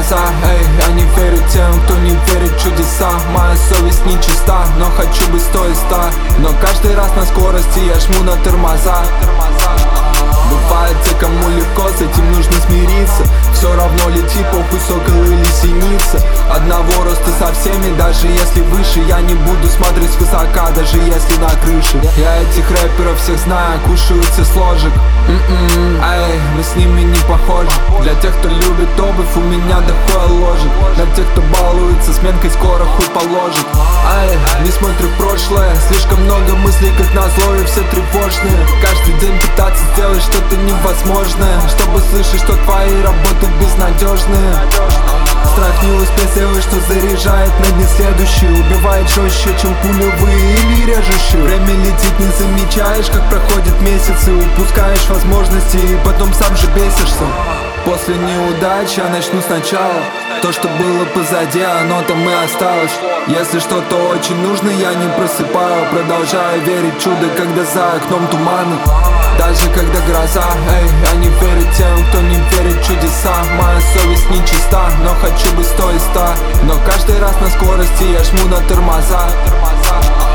тормоза. Эй, я не верю тем, кто не верит в чудеса. Моя совесть нечиста, но хочу быть 100 из 100. Но каждый раз на скорости я жму на тормоза. Бывает те, кому легко, с этим нужно смириться. Все равно лети, похуй сокол или синица. Одного роста со всеми, даже если выше. Я не буду смотреть свысока, даже если на крыше. Я этих рэперов всех знаю, кушаются с ложек. Эй, мы с ними не похожи. Для тех, кто любит обувь, у меня дохуя ложек. Для тех, кто балуется сменкой, скоро хуй положит. Эй, не смотрю в прошлое, слишком много мыслей, как назло, и все тревожные. Каждый день пытаться сделать что-то невозможное, чтобы слышать, что твои работы безнадежные. Страх не успеть сделать, что заряжает на дни следующие. Убивает жестче, чем пулевые или режущие. Время летит, не замечаешь, как проходят месяцы. Упускаешь возможности и потом сам же бесишься. После неудач я начну сначала. То, что было позади, оно там и осталось. Если что-то очень нужно, я не просыпаю. Продолжаю верить в чудо, когда за окном туманы. Даже когда гроза, эй, я не верю тем, кто не верит в чудеса. Моя совесть нечиста, но хочу быть 100 из 100. Но каждый раз на скорости я жму на тормоза.